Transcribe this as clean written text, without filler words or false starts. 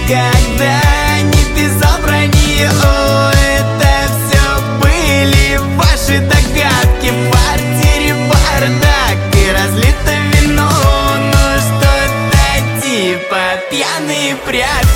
никогда не писал про нее. Это все были ваши догадки. В квартире бардак и разлито вино, но что-то типа пьяные прятки.